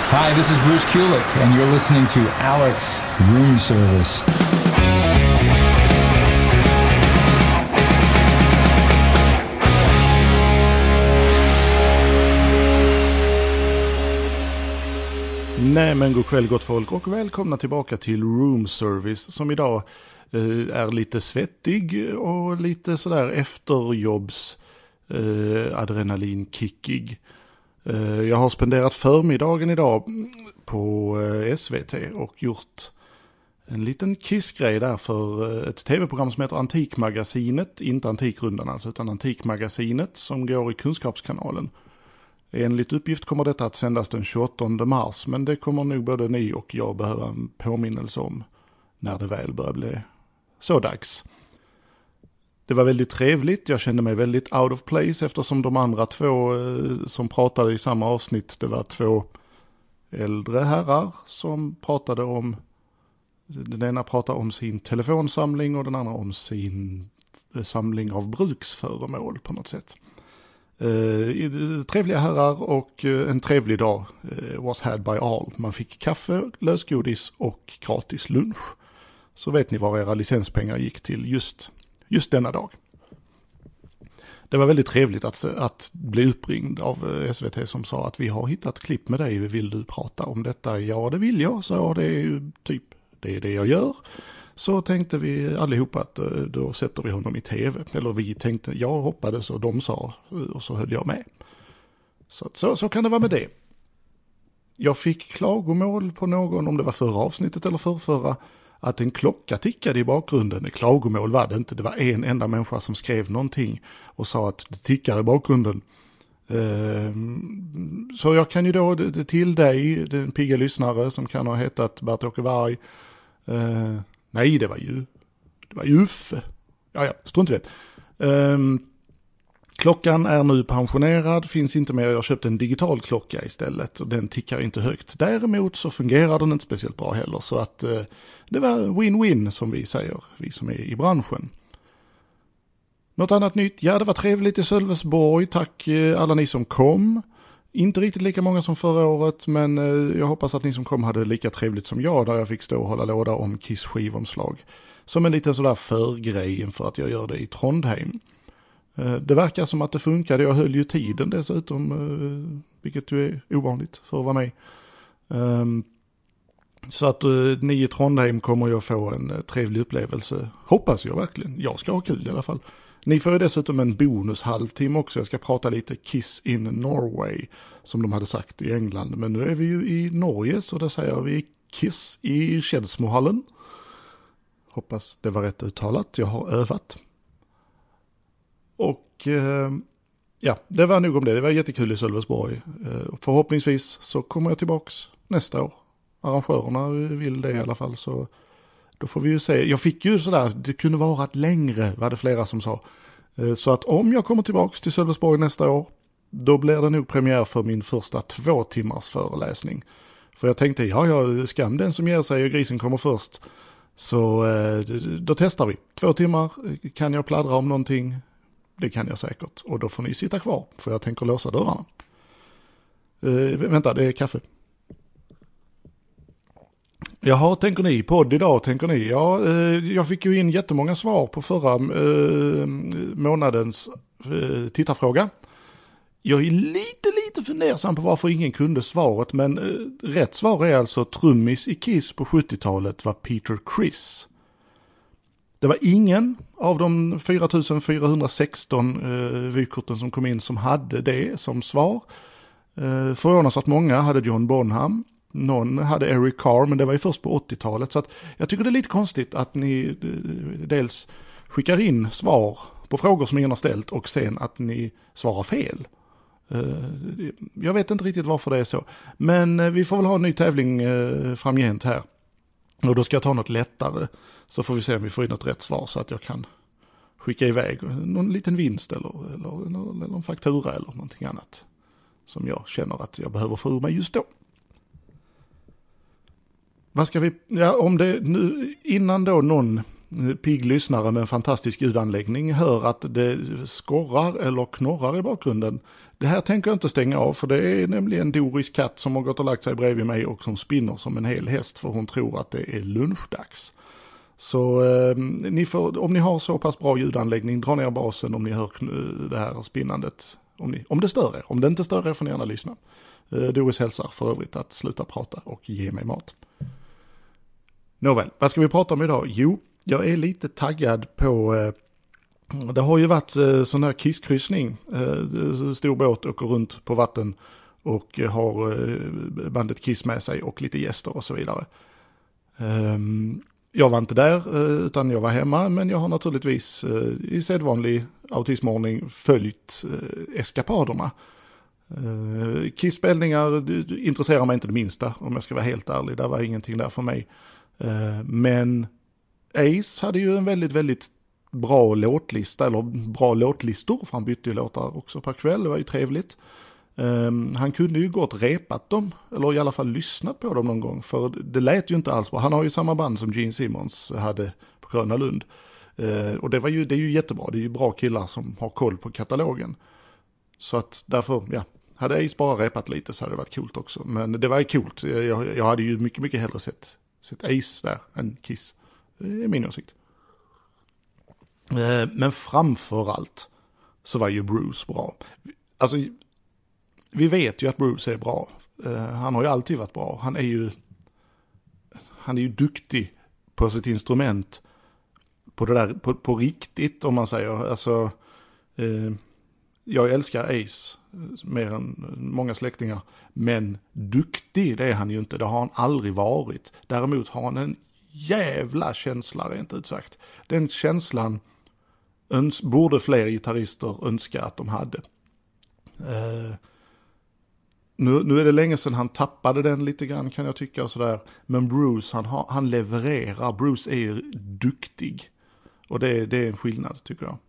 Hi, this is Bruce Kulick, and you're listening to Alex Room Service. Nej, men god kväll gott folk och välkomna tillbaka till Room Service som idag är lite svettig och lite sådär efterjobbs adrenalinkickig. Jag har spenderat förmiddagen idag på SVT och gjort en liten kissgrej där för ett tv-program som heter Antikmagasinet, inte Antikrundan alltså utan Antikmagasinet som går i Kunskapskanalen. Enligt uppgift kommer detta att sändas den 28 mars, men det kommer nog både ni och jag behöva en påminnelse om när det väl börjar bli så dags. Det var väldigt trevligt, jag kände mig väldigt out of place eftersom de andra två som pratade i samma avsnitt, det var två äldre herrar som pratade om, den ena pratade om sin telefonsamling och den andra om sin samling av bruksföremål på något sätt. Trevliga herrar och en trevlig dag was had by all. Man fick kaffe, lösgodis och gratis lunch. Så vet ni var era licenspengar gick till just denna dag. Det var väldigt trevligt att bli uppringd av SVT som sa att vi har hittat klipp med dig, vill du prata om detta? Ja, det vill jag, så det är ju typ det jag gör. Så tänkte vi allihopa att då sätter vi honom i tv. Eller vi tänkte, jag hoppades och de sa och så höll jag med. Så kan det vara med det. Jag fick klagomål på någon, om det var förra avsnittet eller förrförra, att en klocka tickade i bakgrunden. Klagomål var det inte, det var en enda människa som skrev någonting och sa att det tickar i bakgrunden. Så jag kan ju då till dig, den pigga lyssnare som kan ha hetat Bert-Åke Varg, nej, det var ju Uffe. Ja, strunt i det. Klockan är nu pensionerad, finns inte mer. Jag har köpt en digital klocka istället och den tickar inte högt. Däremot så fungerar den inte speciellt bra heller, så att det var win-win som vi säger, vi som är i branschen. Något annat nytt? Ja, det var trevligt i Sölvesborg. Tack alla ni som kom. Inte riktigt lika många som förra året, men jag hoppas att ni som kom hade lika trevligt som jag där jag fick stå och hålla låda om Kiss skivomslag. Som en liten sådär förgrej inför att jag gör det i Trondheim. Det verkar som att det funkade, jag höll ju tiden dessutom, vilket ju är ovanligt för att vara med. Så att ni i Trondheim kommer ju att få en trevlig upplevelse, hoppas jag verkligen. Jag ska ha kul i alla fall. Ni får ju dessutom en bonus halvtimme också. Jag ska prata lite Kiss in Norway som de hade sagt i England. Men nu är vi ju i Norge så där säger vi Kiss i Skedsmohallen. Hoppas det var rätt uttalat. Jag har övat. Och ja, det var nog om det. Det var jättekul i Sölvesborg. Förhoppningsvis så kommer jag tillbaks nästa år. Arrangörerna vill det i alla fall, så då får vi ju se. Jag fick ju sådär, det kunde vara ett längre, var det flera som sa. Så att om jag kommer tillbaks till Sölvesborg nästa år, då blir det nog premiär för min första 2 timmars föreläsning. För jag tänkte, ja, skam den som ger sig och grisen kommer först. Så då testar vi. 2 timmar, kan jag pladdra om någonting? Det kan jag säkert. Och då får ni sitta kvar, för jag tänker låsa dörrarna. Vänta, det är kaffe. Jaha, tänker ni? Podd idag, tänker ni? Ja, jag fick ju in jättemånga svar på förra månadens tittarfråga. Jag är lite fundersam på varför ingen kunde svaret, men rätt svar är alltså trummis i Kiss på 70-talet var Peter Criss. Det var ingen av de 4416 vykorten som kom in som hade det som svar. Förvånansvärt många hade John Bonham. Någon hade Eric Carr, men det var ju först på 80-talet. Så att jag tycker det är lite konstigt att ni dels skickar in svar på frågor som ingen har ställt och sen att ni svarar fel. Jag vet inte riktigt varför det är så. Men vi får väl ha en ny tävling framgent här. Och då ska jag ta något lättare. Så får vi se om vi får in något rätt svar så att jag kan skicka iväg någon liten vinst eller någon faktura eller någonting annat som jag känner att jag behöver få ur mig just då. Vad ska vi, ja, om det nu, innan då någon pigg lyssnare med en fantastisk ljudanläggning hör att det skorrar eller knorrar i bakgrunden. Det här tänker jag inte stänga av, för det är nämligen Doris katt som har gått och lagt sig bredvid mig och som spinner som en hel häst, för hon tror att det är lunchdags. Så om ni har så pass bra ljudanläggning, dra ner basen om ni hör det här spinnandet. Om det stör er. Om det inte stör er får ni gärna lyssna. Doris hälsar för övrigt att sluta prata och ge mig mat. Nåväl, vad ska vi prata om idag? Jo, jag är lite taggad på... Det har ju varit sån här kisskryssning. Stor båt åker runt på vatten och har bandet Kiss med sig och lite gäster och så vidare. Jag var inte där utan jag var hemma, men jag har naturligtvis i sedvanlig autismordning följt eskapaderna. Kiss-spelningar intresserar mig inte det minsta, om jag ska vara helt ärlig. Det var ingenting där för mig. Men Ace hade ju en väldigt, väldigt bra låtlista, eller bra låtlistor, för han bytte ju låtar också per kväll, det var ju trevligt. Han kunde ju gott repat dem, eller i alla fall lyssnat på dem någon gång, för det lät ju inte alls bra. Han har ju samma band som Gene Simmons hade på Gröna Lund. Och det är ju jättebra, det är ju bra killar som har koll på katalogen. Så att därför, ja, hade Ace bara repat lite så hade det varit coolt också. Men det var ju coolt, jag hade ju mycket, mycket hellre sett Ace där än Kiss. Det är min åsikt. Men framför allt så var ju Bruce bra. Alltså, vi vet ju att Bruce är bra. Han har ju alltid varit bra. Han är ju duktig på sitt instrument. På det där, på riktigt om man säger. Alltså, jag älskar Ace mer än många släktingar. Men duktig, det är han ju inte. Det har han aldrig varit. Däremot har han en jävla känsla, rent ut sagt. Den känslan borde fler gitarrister önska att de hade. Nu är det länge sedan han tappade den lite grann, kan jag tycka. Och sådär. Men Bruce, han levererar. Bruce är duktig. Och det är en skillnad, tycker jag.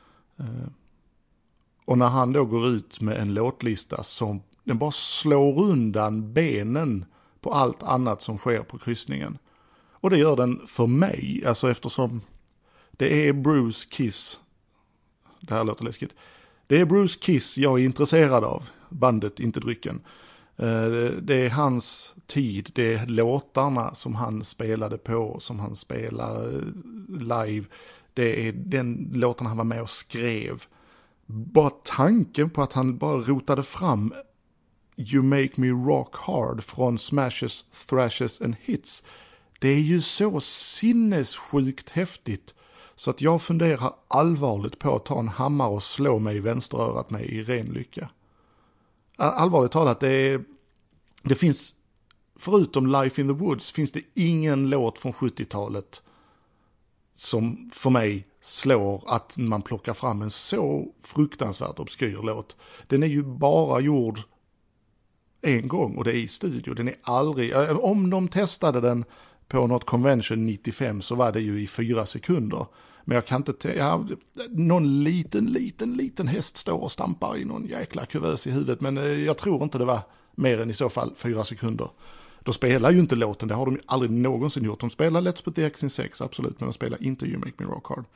Och när han då går ut med en låtlista som den bara slår undan benen på allt annat som sker på kryssningen. Och det gör den för mig, alltså eftersom det är Bruce Kiss. Det här låter läskigt. Det är Bruce Kiss jag är intresserad av. Bandet, inte drycken. Det är hans tid, det är låtarna som han spelade på, som han spelar live. Det är den låtarna han var med och skrev. Bara tanken på att han bara rotade fram You Make Me Rock Hard från Smashes, Thrashes and Hits. Det är ju så sinnessjukt häftigt. Så att jag funderar allvarligt på att ta en hammare och slå mig i vänsterörat med i ren lycka. Allvarligt talat, det finns, förutom Life in the Woods, finns det ingen låt från 70-talet som för mig slår att man plockar fram en så fruktansvärt obskyr låt. Den är ju bara gjord en gång och det är i studio. Den är aldrig, om de testade den på något convention 95 så var det ju i 4 sekunder. Men jag kan inte, någon liten häst står och stampar i någon jäkla kuvös i huvudet. Men jag tror inte det var mer än i så fall 4 sekunder. De spelar ju inte låten, det har de ju aldrig någonsin gjort. De spelar Let's Put the X in Sex, absolut, men de spelar inte You Make Me Rock Hard.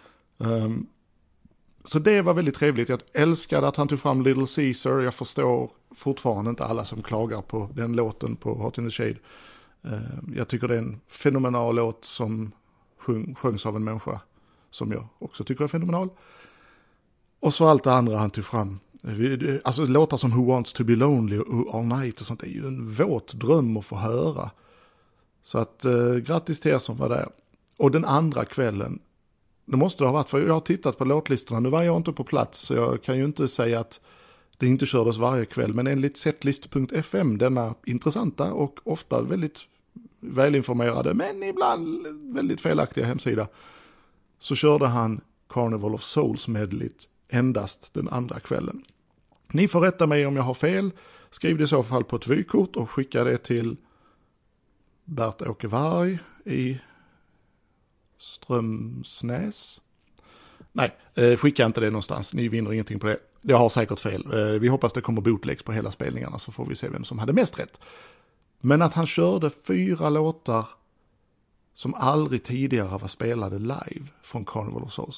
Så det var väldigt trevligt. Jag älskade att han tog fram Little Caesar. Jag förstår fortfarande inte alla som klagar på den låten på Hot in the Shade. Jag tycker det är en fenomenal låt som sjöngs av en människa som jag också tycker är fenomenal. Och så allt det andra han tog fram. Alltså låtar som Who Wants to Be Lonely och All Night och sånt är ju en våt dröm att få höra. Så att grattis till er som var där. Och den andra kvällen, det måste det ha varit, för jag har tittat på låtlistorna. Nu var jag inte på plats så jag kan ju inte säga att det inte kördes varje kväll. Men enligt setlist.fm, denna intressanta och ofta väldigt välinformerade men ibland väldigt felaktiga hemsida, så körde han Carnival of Souls medligt endast den andra kvällen. Ni får rätta mig om jag har fel. Skriv det i så fall på ett vykort och skicka det till Bert-Åke Varg i Strömsnäs. Nej, skicka inte det någonstans. Ni vinner ingenting på det. Jag har säkert fel. Vi hoppas det kommer bootlegs på hela spelningarna så får vi se vem som hade mest rätt. Men att han körde 4 låtar som aldrig tidigare var spelade live från Carnival of Souls.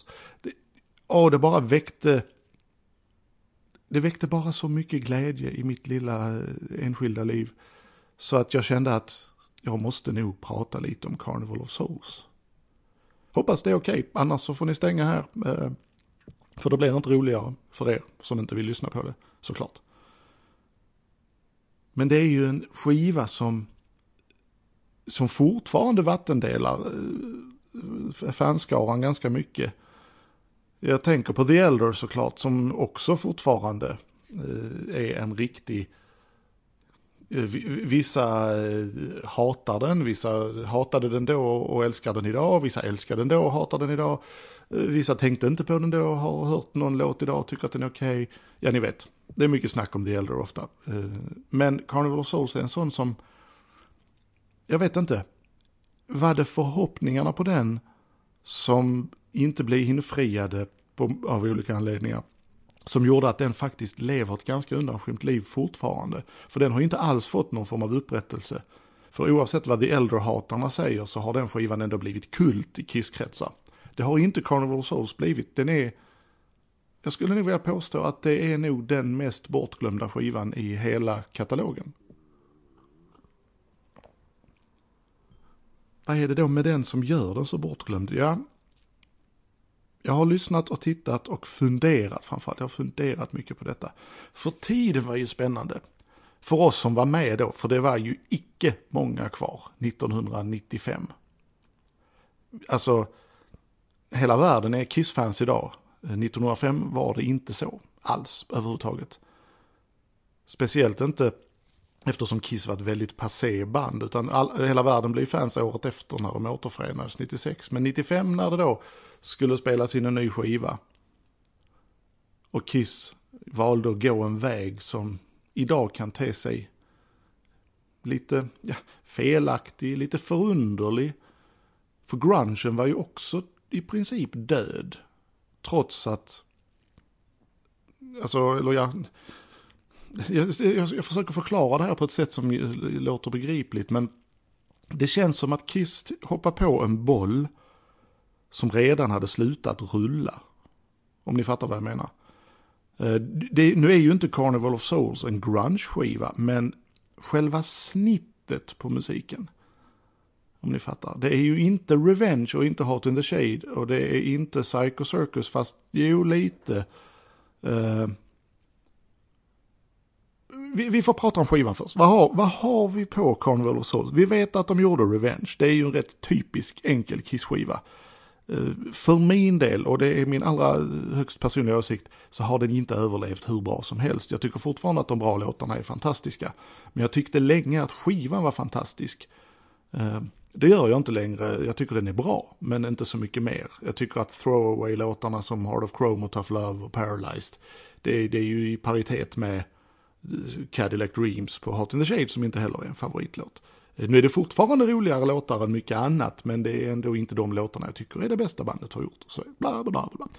Det väckte bara så mycket glädje i mitt lilla enskilda liv. Så att jag kände att jag måste nog prata lite om Carnival of Souls. Hoppas det är okej, annars så får ni stänga här. För det blir inte roligare för er som inte vill lyssna på det, såklart. Men det är ju en skiva som fortfarande vattendelar fanskaran ganska mycket. Jag tänker på The Elder såklart, som också fortfarande är en riktig... Vissa hatar den, vissa hatade den då och älskar den idag, vissa älskar den då och hatar den idag, vissa tänkte inte på den då och har hört någon låt idag och tycker att den är okej. Ja, ni vet, det är mycket snack om The Elder ofta. Men Carnival of Souls är en sån som, jag vet inte, var det förhoppningarna på den som inte blev infriade av olika anledningar, som gjorde att den faktiskt lever ett ganska undanskymt liv fortfarande. För den har inte alls fått någon form av upprättelse. För oavsett vad The Elder-hatarna säger så har den skivan ändå blivit kult i Kiss-kretsar. Det har inte Carnival of Souls blivit. Jag skulle nog vilja påstå att det är nog den mest bortglömda skivan i hela katalogen. Vad är det då med den som gör den så bortglömd? Ja, jag har lyssnat och tittat och funderat, framförallt jag har funderat mycket på detta. För tiden var ju spännande. För oss som var med då, för det var ju icke många kvar 1995. Alltså, hela världen är Kiss-fans idag. 1905 var det inte så alls överhuvudtaget. Speciellt inte eftersom Kiss var ett väldigt passé band, utan hela världen blev fans året efter när de återförenades 96. Men 95 när det då skulle spelas in en ny skiva och Kiss valde att gå en väg som idag kan te sig lite felaktig, lite förunderlig. För grungen var ju också i princip död, trots att jag försöker förklara det här på ett sätt som låter begripligt, men det känns som att Kiss hoppar på en boll som redan hade slutat rulla. Om ni fattar vad jag menar. Nu är ju inte Carnival of Souls en grunge-skiva, men själva snittet på musiken, om ni fattar. Det är ju inte Revenge och inte Hot in the Shade och det är inte Psycho Circus, fast jo lite. Vi får prata om skivan först. Vad har vi på Carnival of Souls? Vi vet att de gjorde Revenge. Det är ju en rätt typisk enkel Kiss-skiva. För min del, och det är min allra högst personliga åsikt, så har den inte överlevt hur bra som helst. Jag tycker fortfarande att de bra låtarna är fantastiska. Men jag tyckte länge att skivan var fantastisk. Det gör jag inte längre. Jag tycker den är bra, men inte så mycket mer. Jag tycker att throwaway-låtarna som Heart of Chrome och Tough Love och Paralyzed, det är ju i paritet med Cadillac Dreams på Hot in the Shade, som inte heller är en favoritlåt. Nu är det fortfarande roligare låtar än mycket annat, men det är ändå inte de låtarna jag tycker är det bästa bandet har gjort. Så bla bla bla.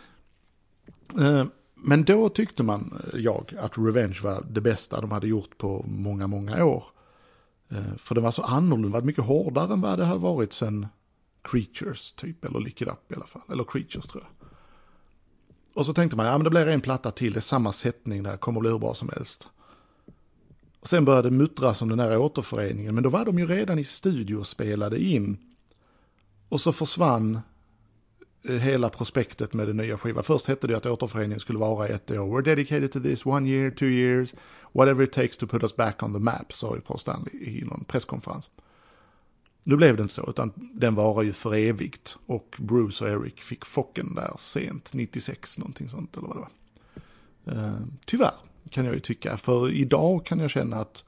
Men då tyckte jag att Revenge var det bästa de hade gjort på många, många år. För det var så annorlunda, var mycket hårdare än vad det hade varit sen Creatures typ, eller Lick It Up i alla fall, eller Creatures tror jag. Och så tänkte man, men det blir en platta till, det är samma sättning där, kommer bli hur bra som helst. Och sen började muttras om den här återföreningen, men då var de ju redan i studio och spelade in. Och så försvann hela prospektet med den nya skivan. Först hette det att återföreningen skulle vara 1 år. We're dedicated to this 1 year, 2 years, whatever it takes to put us back on the map, sa ju Paul Stanley i någon presskonferens. Nu blev det inte så, utan den var ju för evigt. Och Bruce och Eric fick focken där sent, 96 någonting sånt eller vad det var. Tyvärr kan jag ju tycka, för idag kan jag känna att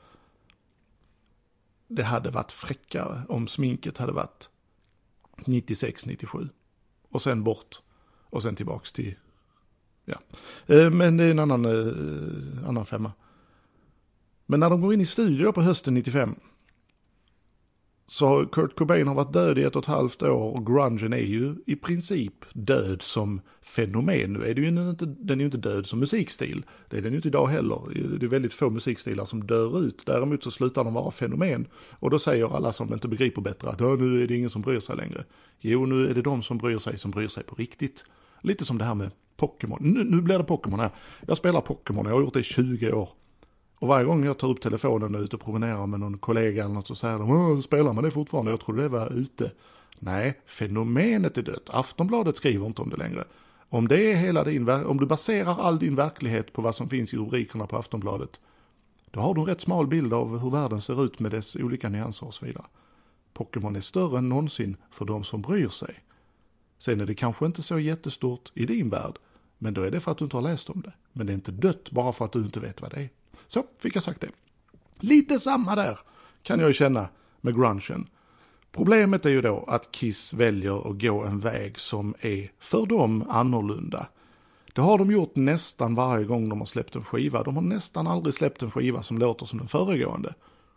det hade varit fräckare om sminket hade varit 96-97 och sen bort och sen tillbaks till, men det är en annan femma. Men när de går in i studio på hösten 95, Så Kurt Cobain har varit död i 1,5 år och grungen är ju i princip död som fenomen. Nu är det ju inte, den är ju inte död som musikstil. Det är den ju inte idag heller. Det är väldigt få musikstilar som dör ut. Däremot så slutar de vara fenomen. Och då säger alla som inte begriper bättre att nu är det ingen som bryr sig längre. Jo, nu är det de som bryr sig på riktigt. Lite som det här med Pokémon. Nu blir det Pokémon här. Jag spelar Pokémon, jag har gjort det i 20 år. Och varje gång jag tar upp telefonen och är ute och promenerar med någon kollega eller något så säger de, spelar man det fortfarande? Jag trodde det var ute. Nej, fenomenet är dött. Aftonbladet skriver inte om det längre. Om det är om du baserar all din verklighet på vad som finns i rubrikerna på Aftonbladet, då har du en rätt smal bild av hur världen ser ut med dess olika nyanser och så vidare. Pokémon är större än någonsin för de som bryr sig. Sen är det kanske inte så jättestort i din värld, men då är det för att du inte har läst om det. Men det är inte dött bara för att du inte vet vad det är. Så fick jag sagt det. Lite samma där kan jag känna med grungen. Problemet är ju då att Kiss väljer att gå en väg som är för dem annorlunda. Det har de gjort nästan varje gång de har släppt en skiva. De har nästan aldrig släppt en skiva som låter som den föregående.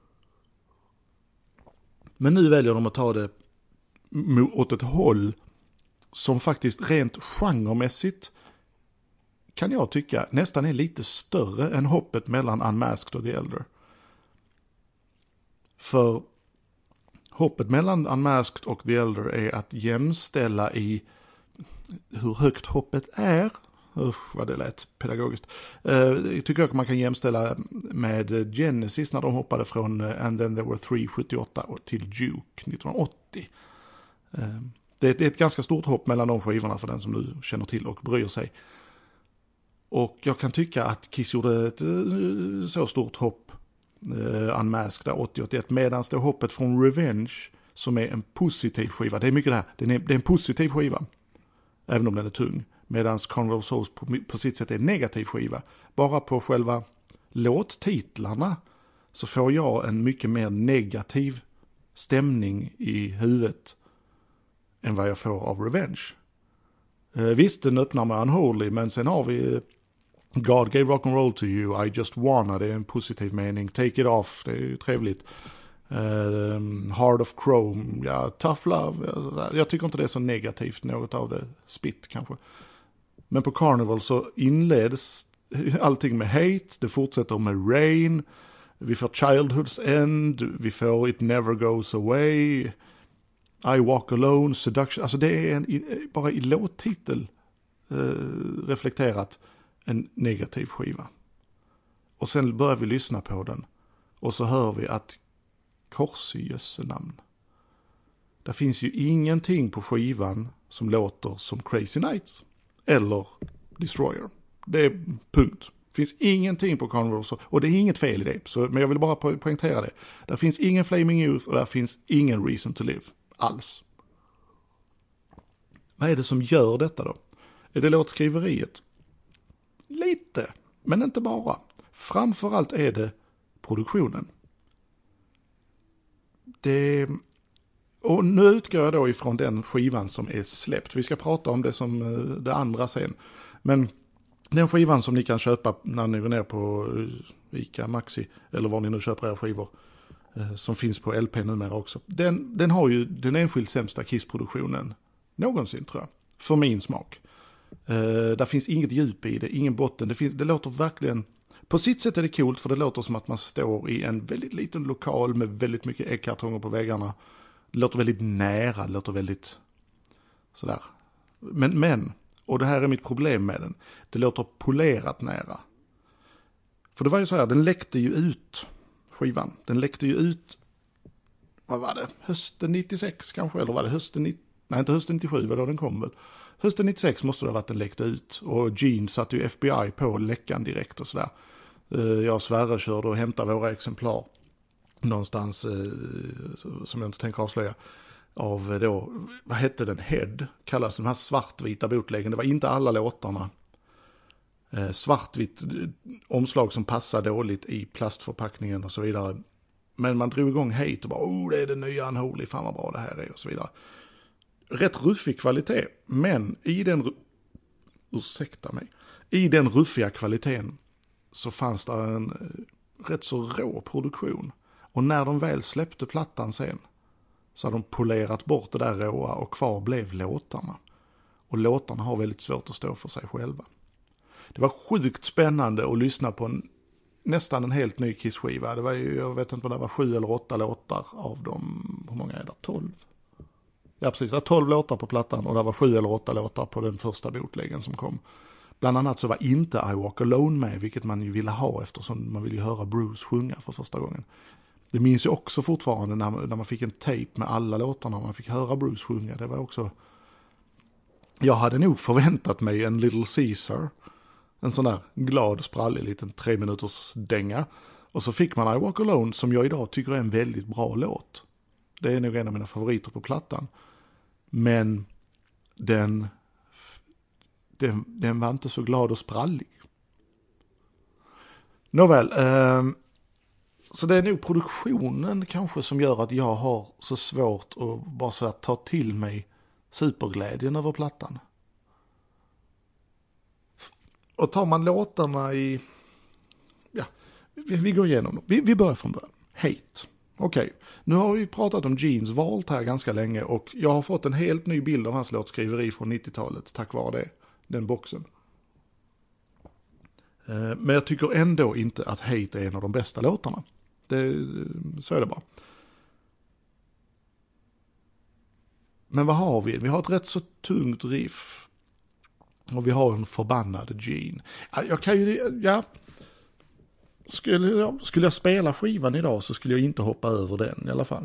Men nu väljer de att ta det åt ett håll som faktiskt rent genremässigt kan jag tycka nästan är lite större än hoppet mellan Unmasked och The Elder. För hoppet mellan Unmasked och The Elder är att jämställa i hur högt hoppet är. Vad det lät pedagogiskt. Jag tycker att man kan jämställa med Genesis när de hoppade från And Then There Were Three 78 till Duke 1980. Det är ett ganska stort hopp mellan de skivorna för den som nu känner till och bryr sig. Och jag kan tycka att Kiss gjorde ett så stort hopp Unmasked där 80-81 medan det hoppet från Revenge som är en positiv skiva. Det är mycket det här. Det är en positiv skiva. Även om den är tung. Medan Carnival of Souls på sitt sätt är en negativ skiva. Bara på själva låttitlarna så får jag en mycket mer negativ stämning i huvudet än vad jag får av Revenge. Visst, den öppnar med Unholy, men sen har vi God gave rock and roll to you, I just wanna, det är en positiv mening. Take it off, det är ju trevligt. Heart of Chrome, ja, Tough Love, jag tycker inte det är så negativt, något av det spit kanske. Men på Carnival så inleds allting med Hate, det fortsätter med Rain, vi får Childhood's End, vi får It Never Goes Away, I Walk Alone, Seduction, alltså det är bara i låttitel reflekterat en negativ skiva. Och sen börjar vi lyssna på den och så hör vi att kors i Jösse namn. Det finns ju ingenting på skivan som låter som Crazy Nights eller Destroyer. Det är punkt. Det finns ingenting på Carnival och det är inget fel i det. Men jag vill bara poängtera det. Där finns ingen Flaming Youth och där finns ingen Reason to Live. Alls. Vad är det som gör detta då? Är det låtskriveriet? Lite, men inte bara. Framförallt är det produktionen. Och nu utgår jag då ifrån den skivan som är släppt. Vi ska prata om det som det andra sen. Men den skivan som ni kan köpa när ni går ner på Ica, Maxi eller var ni nu köper era skivor. Som finns på LP numera också. Den har ju den enskilt sämsta Kiss-produktionen någonsin tror jag. För min smak. Där finns inget djup i det, ingen botten. Det låter verkligen, på sitt sätt är det coolt för det låter som att man står i en väldigt liten lokal med väldigt mycket äggkartonger på väggarna. Det låter väldigt nära, det låter väldigt sådär. Men, och det här är mitt problem med den, det låter polerat nära. För det var ju så här, den läckte ju ut skivan. Den läckte ju ut, vad var det, hösten 96 kanske, eller var det hösten, nej inte hösten 97, var då den kom väl. Hösten 96 måste det ha varit den läckte ut och Gene satte ju FBI på läckan direkt och sådär. Jag och Sverre körde och hämtade våra exemplar någonstans som jag inte tänker avslöja av då, vad hette den, Head, kallas den här svartvita bootleggen. Det var inte alla låtarna. Svartvitt omslag som passar dåligt i plastförpackningen och så vidare. Men man drog igång Hate och bara, det är det nya Unholy, fan vad bra det här är och så vidare. Rätt ruffig kvalitet, men i den ruffiga kvaliteten så fanns det en rätt så rå produktion. Och när de väl släppte plattan sen så hade de polerat bort det där råa och kvar blev låtarna. Och låtarna har väldigt svårt att stå för sig själva. Det var sjukt spännande att lyssna på nästan en helt ny Kiss-skiva. Det var ju, jag vet inte om det var 7 eller 8 låtar av dem. Hur många är det? 12? Ja, precis. Det var 12 låtar på plattan och det var 7 eller 8 låtar på den första bootleggen som kom. Bland annat så var inte I Walk Alone med, vilket man ju ville ha eftersom man ville ju höra Bruce sjunga för första gången. Det minns jag också fortfarande när man fick en tape med alla låtarna och man fick höra Bruce sjunga. Det var också... Jag hade nog förväntat mig en Little Caesar. En sån där glad, sprallig liten 3 minuters dänga. Och så fick man I Walk Alone som jag idag tycker är en väldigt bra låt. Det är nog en av mina favoriter på plattan. Men den var inte så glad och sprallig. Nåväl, så det är nog produktionen kanske som gör att jag har så svårt att bara så att ta till mig superglädjen över plattan. Och tar man låtarna i... Ja, vi går igenom dem. Vi börjar från början. Hate. Okej, nu har vi pratat om Genes Vault här ganska länge och jag har fått en helt ny bild av hans låtskriveri från 90-talet tack vare det, den boxen. Men jag tycker ändå inte att Hate är en av de bästa låtarna. Så är det bara. Men vad har vi? Vi har ett rätt så tungt riff. Och vi har en förbannad Gene. Jag kan ju... Ja... Skulle jag spela skivan idag så skulle jag inte hoppa över den i alla fall.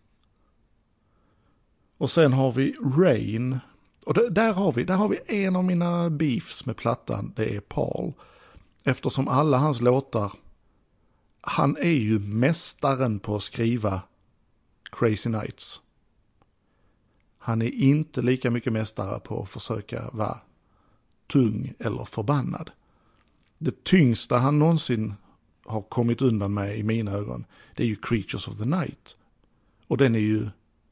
Och sen har vi Rain. Och där har vi en av mina beefs med plattan. Det är Paul. Eftersom alla hans låtar... Han är ju mästaren på att skriva Crazy Nights. Han är inte lika mycket mästare på att försöka vara tung eller förbannad. Det tyngsta han någonsin har kommit undan med i mina ögon, det är ju Creatures of the Night. Och den är ju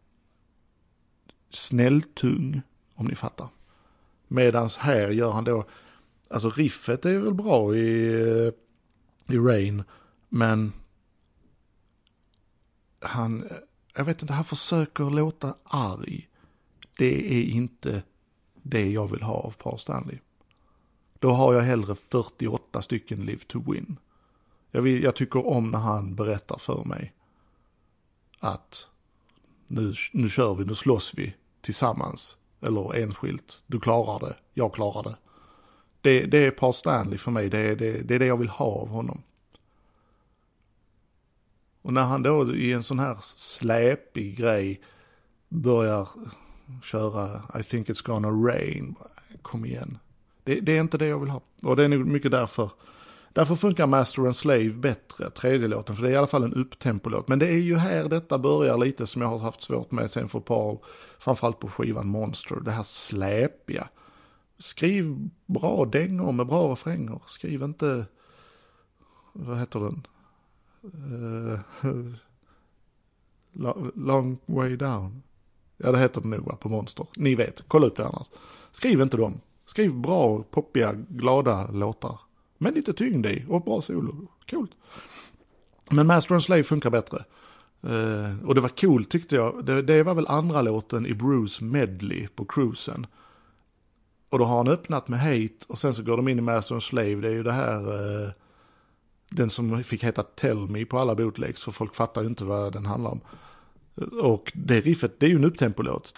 snälltung, om ni fattar. Medans här gör han då, alltså riffet är väl bra i Rain, men jag vet inte, han försöker låta arg. Det är inte det jag vill ha av Paul Stanley. Då har jag hellre 48 stycken Live to Win. Jag tycker om när han berättar för mig att nu kör vi, nu slåss vi tillsammans. Eller enskilt. Du klarar det, jag klarar det. Det är Paul Stanley för mig, det är det jag vill ha av honom. Och när han då i en sån här släpig grej börjar köra I think it's gonna rain, kom igen. Det är inte det jag vill ha. Och det är nog mycket därför funkar Master and Slave bättre, tredje låten. För det är i alla fall en upptempolåt. Men det är ju här detta börjar lite som jag har haft svårt med sen för Paul. Framförallt på skivan Monster. Det här släpiga. Skriv bra dängor med bra refränger. Skriv inte... Vad heter den? Long way down. Ja, det heter det nog på Monster. Ni vet, kolla upp det annars. Skriv inte dem. Skriv bra, poppiga, glada låtar. Men lite tyngd i och bra solo. Coolt. Men Master and Slave funkar bättre. Och det var coolt tyckte jag. Det var väl andra låten i Bruce medley på cruisen. Och då har han öppnat med Hate och sen så går de in i Master and Slave. Det är ju det här... den som fick heta Tell Me på alla bootlegs, för folk fattar ju inte vad den handlar om. Och det riffet, det är ju en upptempolåt.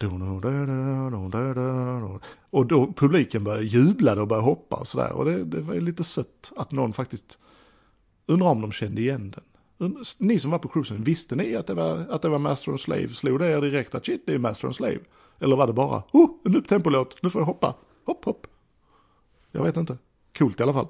Och då publiken börjar jubla och börjar hoppa och sådär. Och det var lite sött att någon faktiskt undrar om de kände igen den. Ni som var på cruisen, visste ni att det var Master and Slave? Slog det er direkt att shit, det är Master and Slave? Eller var det bara, en upptempolåt, nu får jag hoppa. Hopp. Jag vet inte. Coolt i alla fall.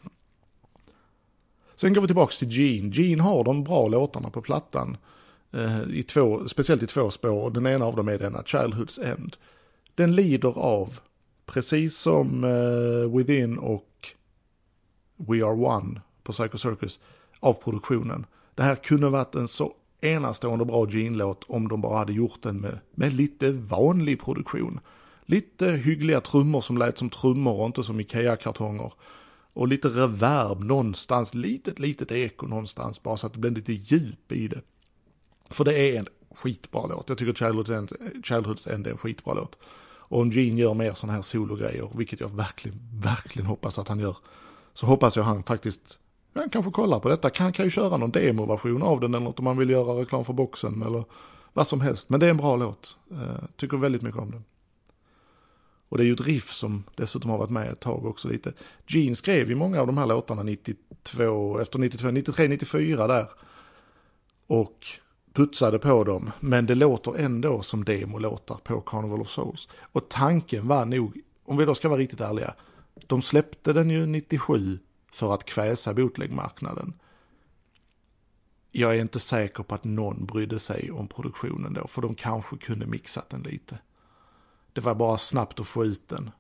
Sen går vi tillbaka till Gene. Gene har de bra låtarna på plattan. Speciellt i 2 spår. Den ena av dem är denna Childhood's End. Den lider av, precis som Within och We Are One på Psycho Circus, av produktionen. Det här kunde varit en så enastående bra Gene-låt om de bara hade gjort den med lite vanlig produktion. Lite hyggliga trummor som lät som trummor och inte som Ikea-kartonger. Och lite reverb någonstans, litet eko någonstans, bara så att det blir lite djup i det. För det är en skitbra låt. Jag tycker Childhood's End är en skitbra låt. Och om Gene gör mer sådana här sologrejer, vilket jag verkligen hoppas att han gör, så hoppas jag han faktiskt kanske kollar på detta. Kan ju köra någon demoversion av den eller något om man vill göra reklam för boxen eller vad som helst. Men det är en bra låt. Tycker väldigt mycket om den. Och det är ju ett riff som dessutom har varit med ett tag också lite. Gene skrev ju många av de här låtarna 93, 94 där. Och putsade på dem. Men det låter ändå som demolåtar på Carnival of Souls. Och tanken var nog, om vi då ska vara riktigt ärliga, de släppte den ju 97 för att kväsa bootlegmarknaden. Jag är inte säker på att någon brydde sig om produktionen då. För de kanske kunde mixat den lite. Det var bara snabbt att få ut den.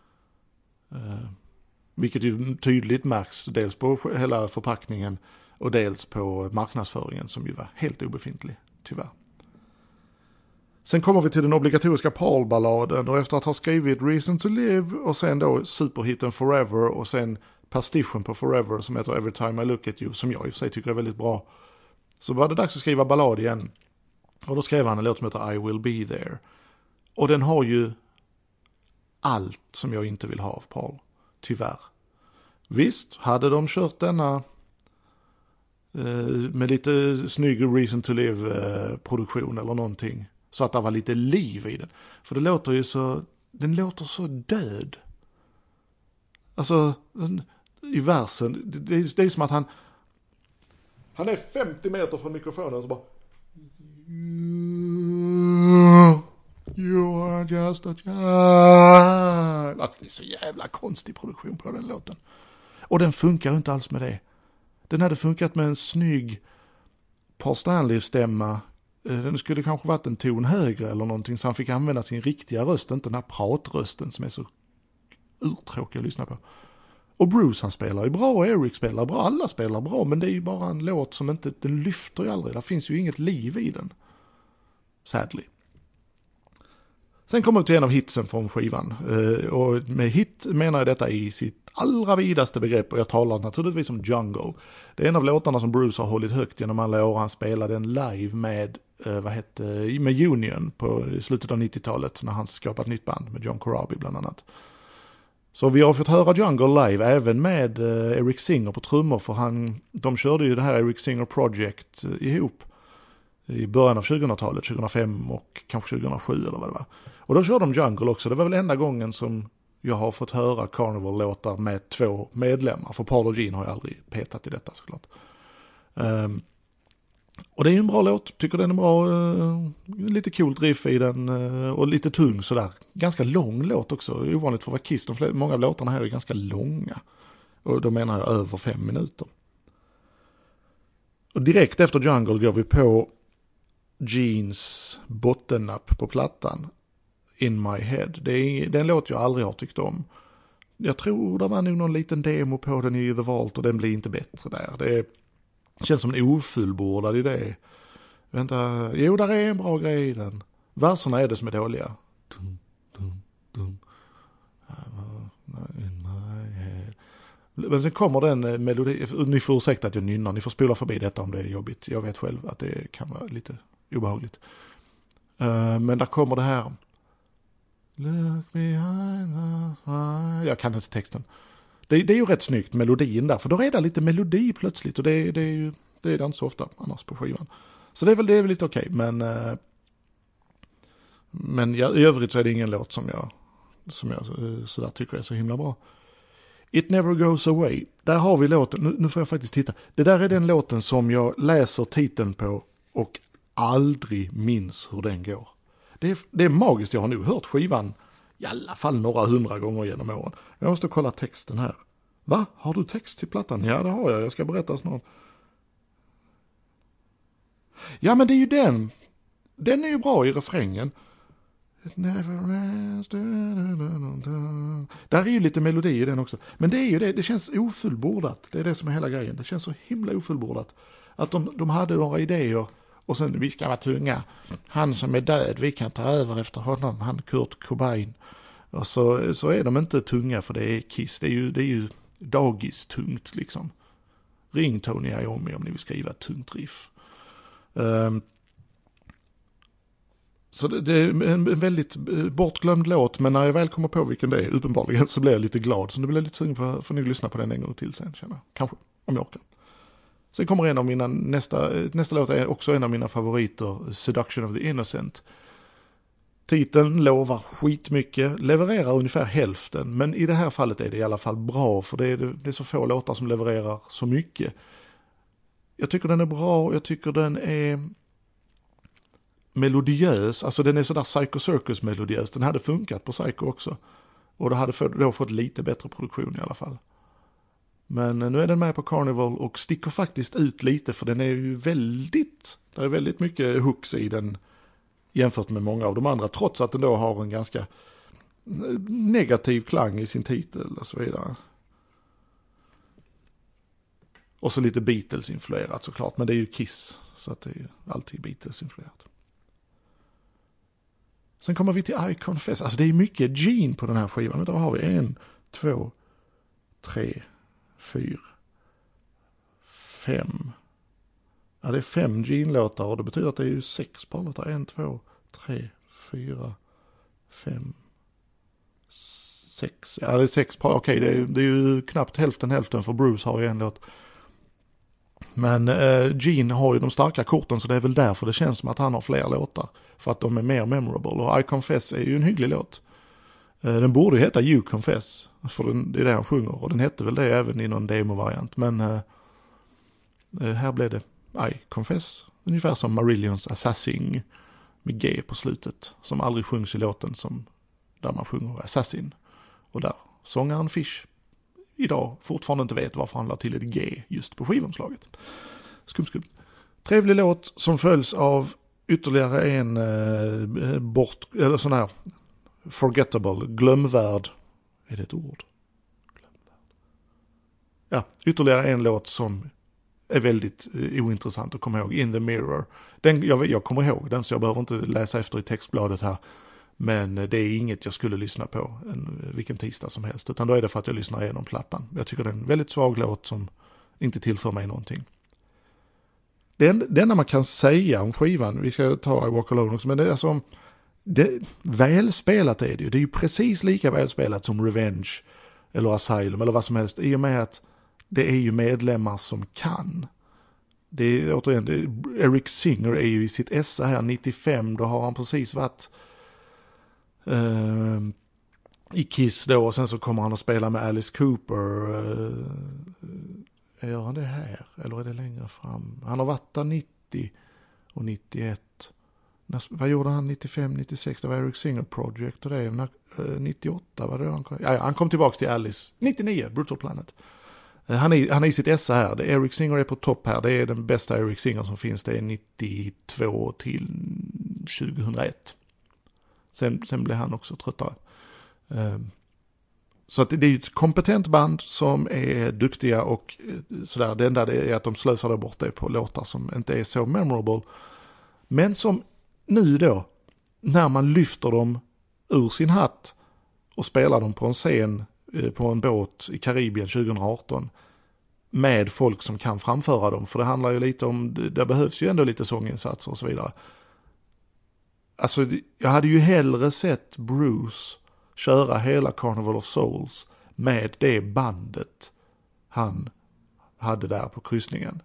Vilket ju tydligt märks dels på hela förpackningen och dels på marknadsföringen som ju var helt obefintlig, tyvärr. Sen kommer vi till den obligatoriska Paul-balladen och efter att ha skrivit Reason to Live och sen då superhitten Forever och sen pastichen på Forever som heter Every Time I Look At You som jag i och för sig tycker är väldigt bra, så var det dags att skriva ballad igen. Och då skrev han en låt som heter I Will Be There. Och den har ju allt som jag inte vill ha av Paul, tyvärr. Visst, hade de kört denna med lite snygg Reason to Live-produktion eller någonting, så att det var lite liv i den. För det låter ju så, den låter så död. Alltså, i versen, det är som att han är 50 meter från mikrofonen och så bara You are just a child. Alltså det är så jävla konstig produktion på den låten. Och den funkar inte alls med det. Den hade funkat med en snygg Paul Stanley-stämma. Den skulle kanske varit en ton högre eller någonting så han fick använda sin riktiga röst, inte den här pratrösten som är så urtråkig att lyssna på. Och Bruce han spelar ju bra och Eric spelar bra, alla spelar bra, men det är ju bara en låt som inte, den lyfter ju aldrig. Det finns ju inget liv i den. Sadly. Sen kommer vi till en av hitsen från skivan. Och med hit menar jag detta i sitt allra vidaste begrepp. Och jag talar naturligtvis om Jungle. Det är en av låtarna som Bruce har hållit högt genom alla år. Han spelade den live med, med Union på slutet av 90-talet. När han skapat ett nytt band med John Corabi bland annat. Så vi har fått höra Jungle live även med Eric Singer på trummor. För de körde ju det här Eric Singer Project ihop. I början av 2000-talet, 2005 och kanske 2007 eller vad det var. Och då körde de Jungle också. Det var väl enda gången som jag har fått höra Carnival-låtar med 2 medlemmar. För Paul och Gene har jag aldrig petat i detta såklart. Och det är ju en bra låt. Tycker den är bra. Lite coolt riff i den. Och lite tung sådär. Ganska lång låt också. Ovanligt för att vara Kiss. Många av låtarna här är ganska långa. Och då menar jag över 5 minuter. Och direkt efter Jungle går vi på Genes bottennapp på plattan In My Head. Det är en låt jag aldrig har tyckt om. Jag tror det var nog någon liten demo på den i The Vault och den blir inte bättre där. Det känns som en ofullbordad idé. Vänta, jo där är en bra grej i den. Verserna är det som är dåliga. Dum, dum, dum. In my head. Men sen kommer den melodi, ni får ursäkta att jag nynnar, ni får spola förbi detta om det är jobbigt. Jag vet själv att det kan vara lite obehagligt. Men där kommer det här. Look behind the fire. Jag kan inte texten. Det är ju rätt snyggt melodin där, för då är det lite melodi plötsligt och det är inte så ofta annars på skivan. Så det är väl lite okej, men i övrigt så är det ingen låt som jag så där tycker är så himla bra. It Never Goes Away. Där har vi låten. Nu får jag faktiskt titta. Det där är den låten som jag läser titeln på och aldrig minns hur den går. Det är magiskt. Jag har nog hört skivan i alla fall några 100 gånger genom åren. Jag måste kolla texten här. Va? Har du text till plattan? Ja, det har jag. Jag ska berätta snart. Ja, men det är ju den. Den är ju bra i refrängen. It never ends. Där är ju lite melodi i den också. Men det är ju det. Det känns ofullbordat. Det är det som är hela grejen. Det känns så himla ofullbordat. Att de hade några idéer. Och sen, vi ska vara tunga. Han som är död, vi kan ta över efter honom. Han Kurt Cobain. Och så är de inte tunga för det är Kiss. Det är ju dagis tungt liksom. Ring Tony Iommi om ni vill skriva ett tungt riff. Så det är en väldigt bortglömd låt, men när jag väl kommer på vilken det är, uppenbarligen, så blir jag lite glad. Så det blir lite sugen på, får ni lyssna på den en gång till sen, känner jag. Kanske, om jag orkar. Sen kommer en av mina, nästa låt är också en av mina favoriter, Seduction of the Innocent. Titeln lovar skitmycket, levererar ungefär hälften, men i det här fallet är det i alla fall bra, för det är så få låtar som levererar så mycket. Jag tycker den är bra, jag tycker den är melodiös, alltså den är sådär Psycho Circus melodiös, den hade funkat på Psycho också, och det hade då fått lite bättre produktion i alla fall. Men nu är den med på Carnival och sticker faktiskt ut lite, för den är ju det är väldigt mycket hooks i den jämfört med många av de andra, trots att den då har en ganska negativ klang i sin titel och så vidare. Och så lite Beatles-influerat såklart, men det är ju Kiss, så att det är ju alltid Beatles-influerat. Sen kommer vi till I Confess, alltså det är mycket Gene på den här skivan. Vänta, vad har vi? 1, 2, 3, 4, 5. Ja, det är 5 Gene-låtar och det betyder att det är ju 6 par-låtar. 1, 2, 3, 4, 5, 6. Ja, det är 6 par. Okej, det är ju knappt hälften, för Bruce har ju en låt. Men Gene har ju de starka korten, så det är väl därför det känns som att han har fler låtar. För att de är mer memorable. Och I Confess är ju en hygglig låt. Den borde ju heta You Confess, för det är det han sjunger. Och den hette väl det även i någon demo-variant. Men här blev det I Confess. Ungefär som Marillions Assassin med G på slutet. Som aldrig sjungs i låten där man sjunger Assassin. Och där sångaren Fish idag fortfarande inte vet varför han la till ett G just på skivomslaget. Skum. Trevlig låt som följs av ytterligare en eller sån här forgettable, glömvärd. Är det ett ord? Glömvärd. Ja, ytterligare en låt som är väldigt ointressant att komma ihåg. In the Mirror. Jag kommer ihåg den, så jag behöver inte läsa efter i textbladet här. Men det är inget jag skulle lyssna på vilken tisdag som helst. Utan då är det för att jag lyssnar igenom plattan. Jag tycker det är en väldigt svag låt som inte tillför mig någonting. Det enda man kan säga om skivan, vi ska ta I Walk Alone också, men det är alltså, välspelat är det ju. Det är ju precis lika välspelat som Revenge eller Asylum eller vad som helst. I och med att det är ju medlemmar som kan. Det är återigen, Eric Singer är ju i sitt essa här 95, då har han precis varit i Kiss då, och sen så kommer han att spela med Alice Cooper. Gör han det här? Eller är det längre fram? Han har varit där 90 och 91. Vad gjorde han 95, 96? Det var Eric Singer Project och det. 98 var det han kom. Ja, han kom tillbaka till Alice. 99, Brutal Planet. Han är i sitt essa här. Eric Singer är på topp här. Det är den bästa Eric Singer som finns. Det är 92 till 2001. Sen blir han också tröttare. Så att det är ett kompetent band som är duktiga och sådär. Det enda är att de slösar bort det på låtar som inte är så memorable. Men som nu då, när man lyfter dem ur sin hatt och spelar dem på en scen på en båt i Karibien 2018 med folk som kan framföra dem. För det handlar ju lite om, det behövs ju ändå lite sånginsatser och så vidare. Alltså, jag hade ju hellre sett Bruce köra hela Carnival of Souls med det bandet han hade där på kryssningen.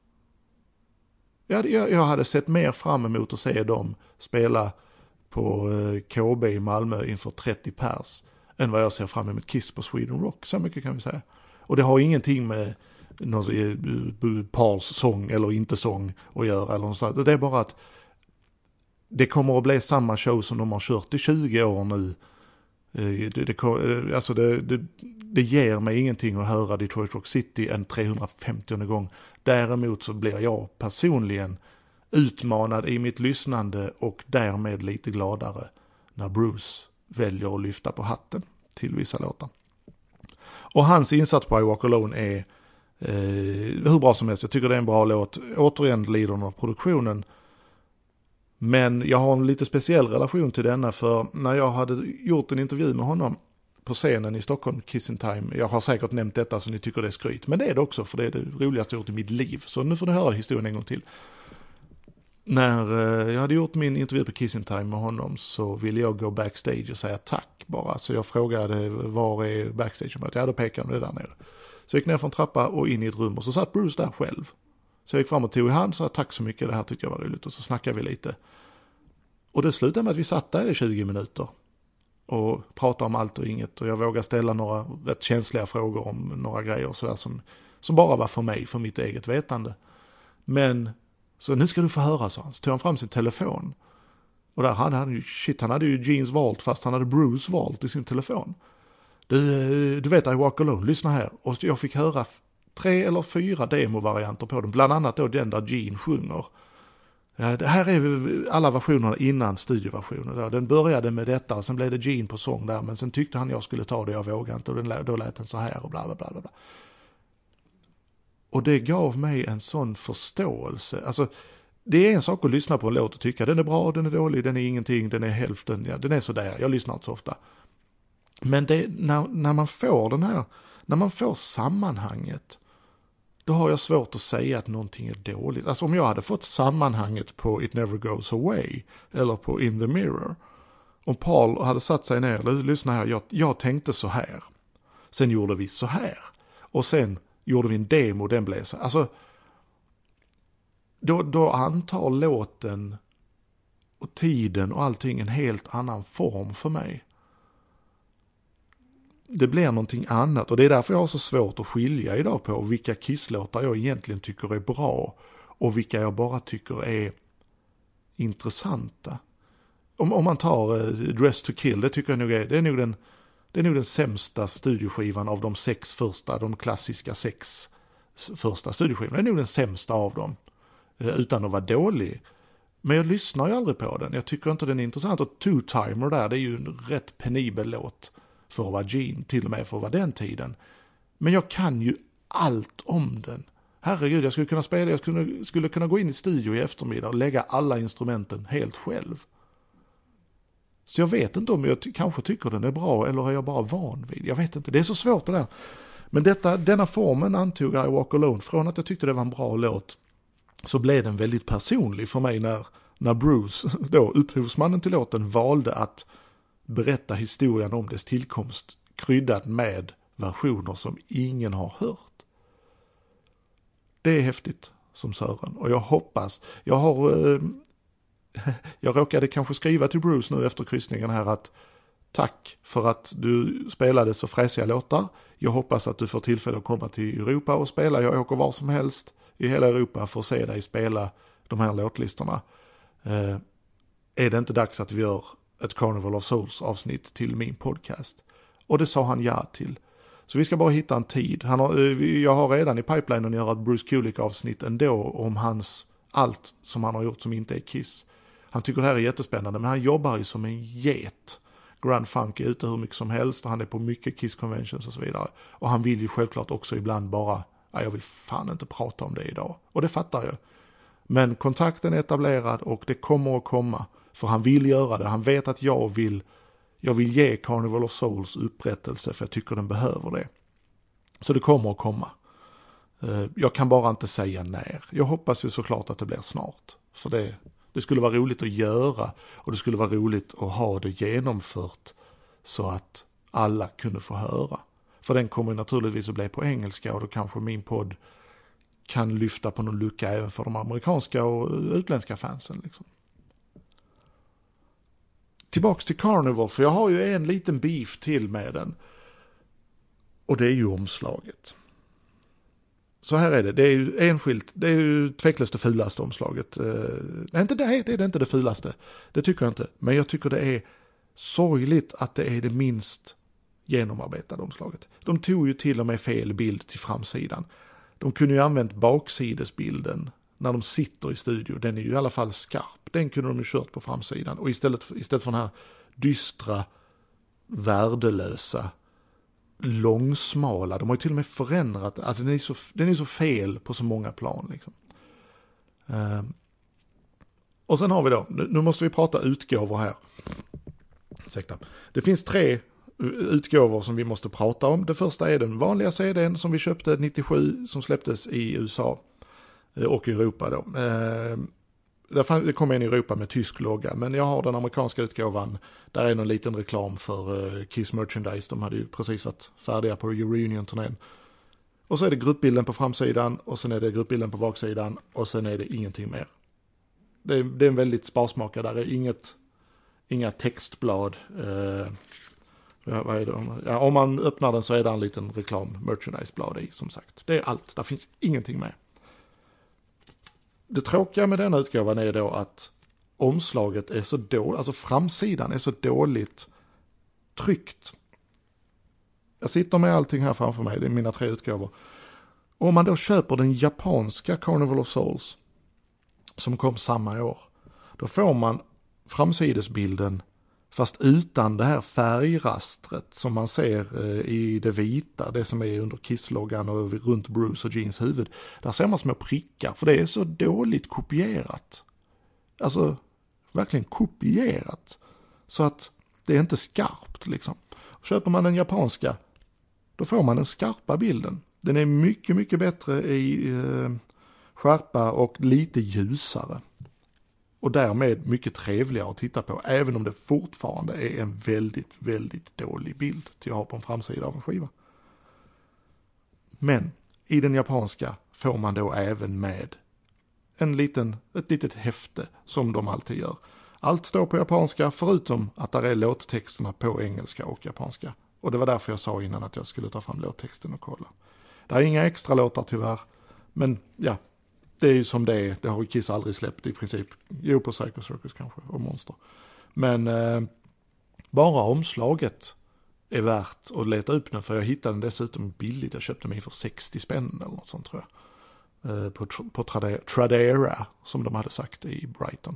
Jag hade sett mer fram emot att se dem spela på KB i Malmö inför 30 pers än vad jag ser fram emot Kiss på Sweden Rock. Så mycket kan vi säga. Och det har ingenting med någon Pauls sång eller inte sång att göra. Eller något sånt. Det är bara att det kommer att bli samma show som de har kört i 20 år nu. Det ger mig ingenting att höra Detroit Rock City en 350 gång. Däremot så blir jag personligen utmanad i mitt lyssnande och därmed lite gladare när Bruce väljer att lyfta på hatten till vissa låtar. Och hans insats på I Walk Alone är hur bra som helst. Jag tycker det är en bra låt. Återigen lider av produktionen. Men jag har en lite speciell relation till denna, för när jag hade gjort en intervju med honom på scenen i Stockholm, Kissing Time, jag har säkert nämnt detta så ni tycker det är skryt, men det är det också, för det är det roligaste jag gjort i mitt liv. Så nu får ni höra historien en gång till. när jag hade gjort min intervju på Kissing Time med honom så ville jag gå backstage och säga tack bara. Så jag frågade var är backstage? Ja, då pekade de det där nere. Så jag gick ner från trappa och in i ett rum och så satt Bruce där själv. Så jag gick fram och tog i hand och sa tack så mycket, det här tyckte jag var roligt. Och så snackade vi lite. Och det slutade med att vi satt där i 20 minuter och pratade om allt och inget. Och jag vågade ställa några rätt känsliga frågor om några grejer och sådär som bara var för mig, för mitt eget vetande. Men så nu ska du få höra, så tog han fram sin telefon. Och där hade han hade ju Genes Vault fast han hade Bruce Vault i sin telefon. Du vet I Walk Alone, lyssna här. Och jag fick höra 3 eller 4 demovarianter på den. Bland annat då den där Gene sjunger. Det här är alla versionerna innan studioversionen. Den började med detta och sen blev det Gene på sång där. Men sen tyckte han jag skulle ta det, jag vågade inte. Och då lät den så här och bla bla bla bla. Och det gav mig en sån förståelse. Alltså, det är en sak att lyssna på en låt och tycka den är bra, den är dålig, den är ingenting, den är hälften, ja, den är sådär. Jag lyssnar inte så ofta. Men det, när man får den här, när man får sammanhanget, då har jag svårt att säga att någonting är dåligt. Alltså om jag hade fått sammanhanget på It Never Goes Away eller på In the Mirror. Om Paul hade satt sig ner, lyssna här, jag tänkte så här. Sen gjorde vi så här. Och sen gjorde vi en demo, den blev så. Alltså, då antar låten och tiden och allting en helt annan form för mig. Det blir någonting annat och det är därför jag har så svårt att skilja idag på vilka Kiss-låtar jag egentligen tycker är bra och vilka jag bara tycker är intressanta. Om man tar Dress to Kill, det tycker jag nog det är nog den sämsta studioskivan av de 6 första, de klassiska 6 första studioskivorna. Det är nog den sämsta av dem, utan att vara dålig. Men jag lyssnar ju aldrig på den, jag tycker inte den är intressant. Och Two-Timer där, det är ju en rätt penibel låt för att vara Gene, till och med för att vara den tiden. Men jag kan ju allt om den. Herregud, jag skulle kunna spela, jag skulle kunna gå in i studio i eftermiddag och lägga alla instrumenten helt själv. Så jag vet inte om jag kanske tycker den är bra eller är jag bara van vid. Jag vet inte, det är så svårt det där. Men denna formen antog I Walk Alone. Från att jag tyckte det var en bra låt så blev den väldigt personlig för mig när Bruce, då upphovsmannen till låten, valde att berätta historien om dess tillkomst kryddad med versioner som ingen har hört. Det är häftigt som Sören. Och jag hoppas, jag råkade kanske skriva till Bruce nu efter kryssningen här att tack för att du spelade så fräsiga låtar. Jag hoppas att du får tillfälle att komma till Europa och spela. Jag åker var som helst i hela Europa för att se dig spela de här låtlistorna. Är det inte dags att vi gör ett Carnival of Souls avsnitt till min podcast? Och det sa han ja till. Så vi ska bara hitta en tid. Jag har redan i pipelinen att göra ett Bruce Kulick avsnitt ändå om allt som han har gjort som inte är Kiss. Han tycker det här är jättespännande, men han jobbar ju som en get. Grand Funk är ute hur mycket som helst och han är på mycket Kiss Conventions och så vidare. Och han vill ju självklart också ibland bara, jag vill fan inte prata om det idag. Och det fattar jag. Men kontakten är etablerad och det kommer att komma. För han vill göra det. Han vet att jag vill ge Carnival of Souls upprättelse för jag tycker den behöver det. Så det kommer att komma. Jag kan bara inte säga när. Jag hoppas ju såklart att det blir snart. För det skulle vara roligt att göra och det skulle vara roligt att ha det genomfört så att alla kunde få höra. För den kommer naturligtvis att bli på engelska och då kanske min podd kan lyfta på någon lucka även för de amerikanska och utländska fansen. Liksom. Tillbaks till Carnival, för jag har ju en liten beef till med den. Och det är ju omslaget. Så här är det. Det är ju enskilt. Det är ju tveklöst det fulaste omslaget. Nej, det är inte det fulaste. Det tycker jag inte. Men jag tycker det är sorgligt att det är det minst genomarbetade omslaget. De tog ju till och med fel bild till framsidan. De kunde ju använt baksidesbilden när de sitter i studio. Den är ju i alla fall skarp. Den kunde de ju kört på framsidan. Och istället för den här dystra, värdelösa, långsmala. De har ju till och med förändrat att den är så fel på så många plan. Liksom. Och sen har vi då, nu måste vi prata utgåvor här. Ursäkta. Det finns 3 utgåvor som vi måste prata om. Det första är den vanliga CD:n som vi köpte 97 som släpptes i USA och Europa då. Det kom en i Europa med tysk logga, men jag har den amerikanska utgåvan. Där är någon liten reklam för Kiss Merchandise. De hade ju precis varit färdiga på Reunion-turnén. Och så är det gruppbilden på framsidan och sen är det gruppbilden på baksidan och sen är det ingenting mer. Det är en väldigt sparsmakad, där är inga textblad. Vad är det? Ja, om man öppnar den så är det en liten reklam-merchandise-blad i, som sagt. Det är allt, där finns ingenting med. Det tråkiga med denna utgåvan är då att omslaget är så dåligt, alltså framsidan är så dåligt tryckt. Jag sitter med allting här framför mig, det är mina 3 utgåvor. Och om man då köper den japanska Carnival of Souls, som kom samma år, då får man framsidesbilden fast utan det här färgrastret som man ser i det vita, det som är under Kiss-loggan och runt Bruce och Genes huvud. Där ser man små prickar, för det är så dåligt kopierat. Alltså, verkligen kopierat. Så att det är inte skarpt liksom. Köper man den japanska, då får man den skarpa bilden. Den är mycket, mycket bättre i skärpa och lite ljusare. Och därmed mycket trevligare att titta på, även om det fortfarande är en väldigt, väldigt dålig bild till att ha på en framsida av en skiva. Men i den japanska får man då även med ett litet häfte som de alltid gör. Allt står på japanska förutom att där är låttexterna på engelska och japanska. Och det var därför jag sa innan att jag skulle ta fram låttexten och kolla. Det är inga extra låtar tyvärr, men ja. Det är ju som det är, det har Kiss aldrig släppt i princip. Jo, på Psycho Circus kanske, och Monster. Men bara omslaget är värt att leta upp den, för jag hittade den dessutom billigt. Jag köpte mig för 60 spänn eller något sånt tror jag. På Tradera, som de hade sagt i Brighton.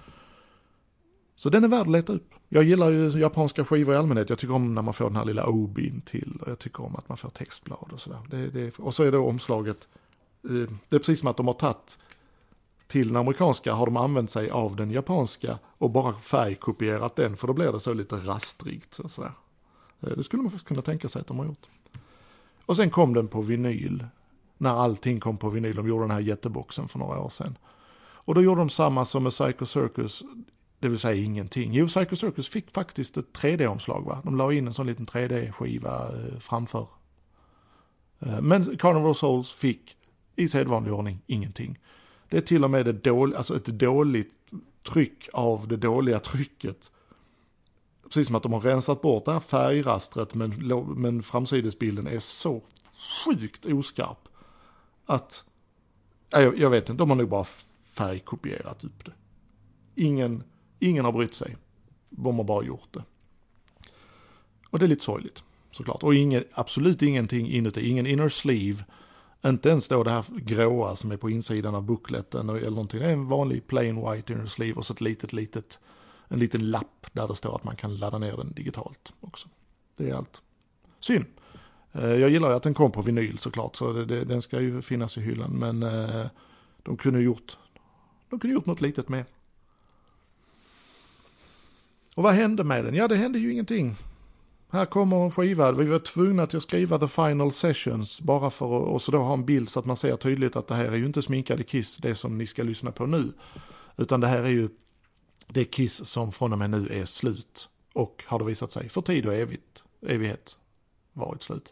Så den är värd att leta upp. Jag gillar ju japanska skivor i allmänhet. Jag tycker om när man får den här lilla obin till. Och jag tycker om att man får textblad och sådär. Och så är det omslaget. Det är precis som att de har tagit till den amerikanska, har de använt sig av den japanska och bara färgkopierat den, för då blir det så lite rastrigt. Så där. Det skulle man faktiskt kunna tänka sig att de har gjort. Och sen kom den på vinyl, när allting kom på vinyl. De gjorde den här jätteboxen för några år sedan. Och då gjorde de samma som med Psycho Circus, det vill säga ingenting. Jo, Psycho Circus fick faktiskt ett 3D-omslag, va? De la in en sån liten 3D-skiva framför. Men Carnival of Souls fick i sedvanlig ordning ingenting. Det är till och med ett dåligt tryck av det dåliga trycket. Precis som att de har rensat bort det här färgrastret, men framsidesbilden är så sjukt oskarp att jag vet inte, de har nog bara färgkopierat upp det. Ingen har brytt sig. De har bara gjort det. Och det är lite sorgligt, såklart. Och absolut ingenting inuti, ingen inner sleeve. Inte ens då det här gråa som är på insidan av bukletten eller någonting. Det är en vanlig plain white inner sleeve och så en liten lapp där det står att man kan ladda ner den digitalt också. Det är allt. Synd. Jag gillar ju att den kom på vinyl såklart, så den ska ju finnas i hyllan, men de kunde gjort något litet med. Och vad hände med den? Ja, det hände ju ingenting. Här kommer en skiva. Vi var tvungna till att skriva The Final Sessions bara för att och så då ha en bild så att man ser tydligt att det här är ju inte sminkade Kiss, det som ni ska lyssna på nu. Utan det här är ju det Kiss som från och med nu är slut. Och har det visat sig för tid och evighet varit slut.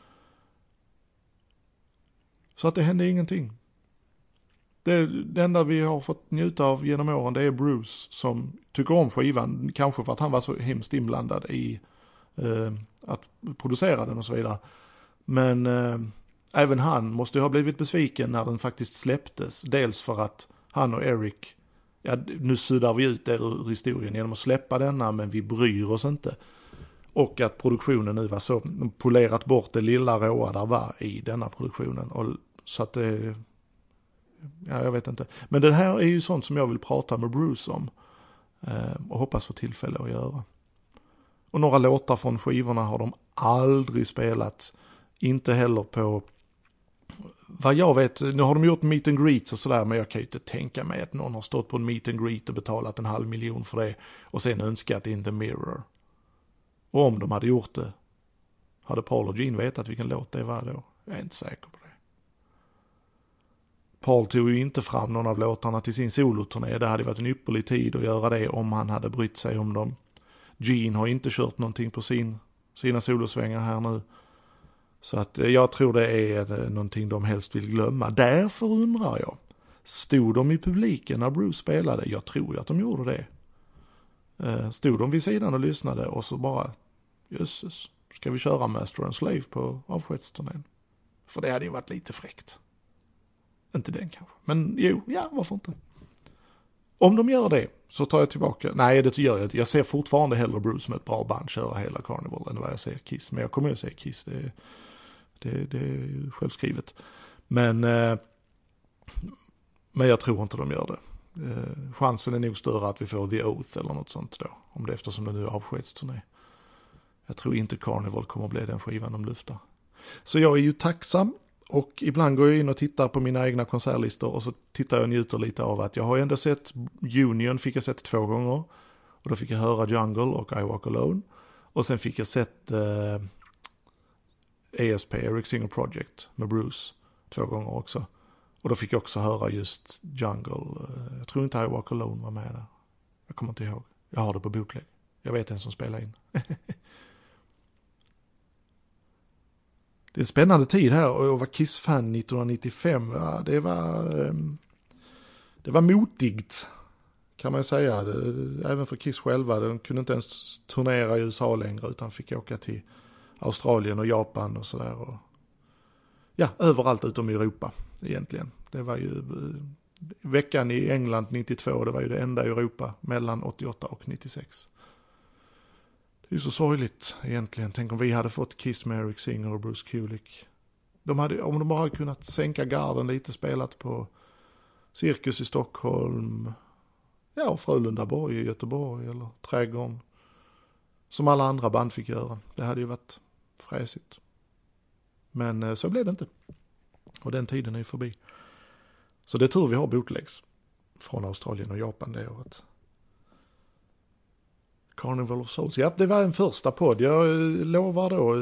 Så att det hände ingenting. Det enda vi har fått njuta av genom åren, det är Bruce som tycker om skivan. Kanske för att han var så hemskt inblandad i att producera den och så vidare. Men även han måste ju ha blivit besviken när den faktiskt släpptes. Dels för att han och Eric, nu suddar vi ut ur historien genom att släppa denna, men vi bryr oss inte. Och att produktionen nu var så polerat bort det lilla råa där var i denna produktionen. Och så att det, jag vet inte. Men det här är ju sånt som jag vill prata med Bruce om. Och hoppas få tillfälle att göra. Och några låtar från skivorna har de aldrig spelat. Inte heller på, vad jag vet, nu har de gjort meet and greets och sådär, men jag kan ju inte tänka mig att någon har stått på en meet and greet och betalat 500 000 för det och sen önskat In the Mirror. Och om de hade gjort det, hade Paul och Gene vetat vilken låt det var då? Jag är inte säker på det. Paul tog ju inte fram någon av låtarna till sin soloturné. Det hade varit en ypperlig tid att göra det om han hade brytt sig om dem. Gene har inte kört någonting på sina solosvängar här nu. Så att jag tror det är någonting de helst vill glömma. Därför undrar jag, stod de i publiken när Bruce spelade? Jag tror ju att de gjorde det. Stod de vid sidan och lyssnade och så bara, jösses, ska vi köra Master and Slave på avskedsturnén? För det hade ju varit lite fräckt. Inte den kanske, men jo, ja, varför inte? Om de gör det så tar jag tillbaka. Nej, det gör jag inte. Jag ser fortfarande hellre Bruce med ett bra band köra hela Carnival än vad jag ser Kiss. Men jag kommer ju att se Kiss, det är ju självskrivet. Men jag tror inte de gör det. Chansen är nog större att vi får The Oath eller något sånt då. Om det eftersom det nu är avskedsturné. Jag tror inte Carnival kommer att bli den skivan de lyfter. Så jag är ju tacksam. Och ibland går jag in och tittar på mina egna konsertlistor och så tittar jag och njuter lite av att jag har ändå sett Union, fick jag sett 2 gånger. Och då fick jag höra Jungle och I Walk Alone. Och sen fick jag sett ESP, Eric Singer Project med Bruce 2 gånger också. Och då fick jag också höra just Jungle. Jag tror inte I Walk Alone var med där. Jag kommer inte ihåg. Jag har det på bootleg. Jag vet en som spelar in. Det är en spännande tid här och jag var Kiss-fan 1995. Ja, det var motigt kan man säga. Även för Kiss själva. De kunde inte ens turnera i USA längre utan fick åka till Australien och Japan och sådär. Ja, överallt utom i Europa egentligen. Det var ju veckan i England 92. Det var ju det enda i Europa mellan 88 och 96. Det är så sorgligt egentligen. Tänk om vi hade fått Kiss med Eric Singer och Bruce Kulick. Om de bara hade kunnat sänka garden lite, spelat på Cirkus i Stockholm. Ja, Frölundaborg i Göteborg eller Trädgården. Som alla andra band fick göra. Det hade ju varit fräsigt. Men så blev det inte. Och den tiden är ju förbi. Så det är tur vi har bootlegs från Australien och Japan det året. Carnival of Souls. Ja, det var en första podd. Jag lovar då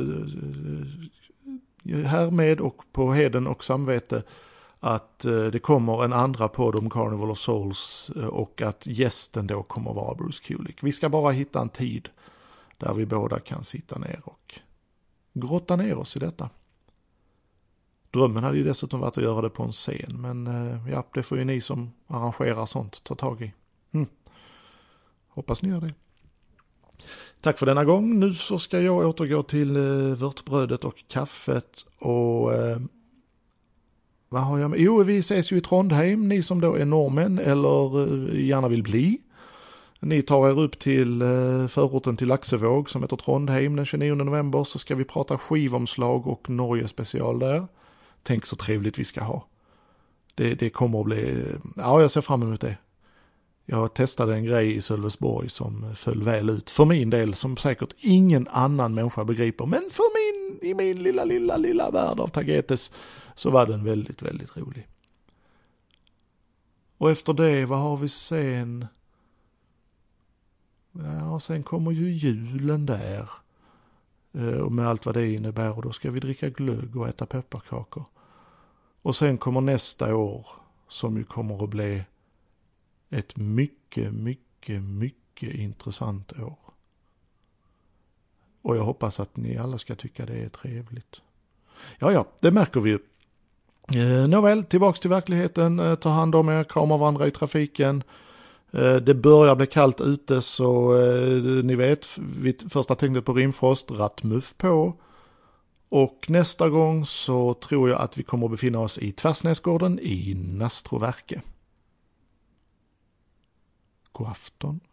härmed och på heden och samvete att det kommer en andra podd om Carnival of Souls och att gästen då kommer vara Bruce Kulick. Vi ska bara hitta en tid där vi båda kan sitta ner och grotta ner oss i detta. Drömmen hade ju dessutom varit att göra det på en scen, men ja, det får ju ni som arrangerar sånt ta tag i. Hoppas ni gör det. Tack för denna gång. Nu så ska jag återgå till vörtbrödet och kaffet och vad har jag med? Jo, vi ses ju i Trondheim, ni som då är norrmän eller gärna vill bli. Ni tar er upp till förorten till Laxevåg som heter Trondheim den 29 november så ska vi prata skivomslag och Norge special där. Tänk så trevligt vi ska ha. Det kommer att bli, ja jag ser fram emot det. Jag testade en grej i Sölvesborg som föll väl ut. För min del som säkert ingen annan människa begriper. Men i min lilla värld av Tagetes så var den väldigt, väldigt rolig. Och efter det, vad har vi sen? Ja, sen kommer ju julen där. Och med allt vad det innebär. Och då ska vi dricka glögg och äta pepparkakor. Och sen kommer nästa år som ju kommer att bli ett mycket, mycket, mycket intressant år. Och jag hoppas att ni alla ska tycka det är trevligt. Ja, det märker vi ju. Nåväl, tillbaks till verkligheten. Ta hand om er, krama varandra i trafiken. Det börjar bli kallt ute så ni vet, vid första tecknet på rimfrost, rattmuff på. Och nästa gång så tror jag att vi kommer att befinna oss i Tvärsnäsgården i Nastroverke. God afton.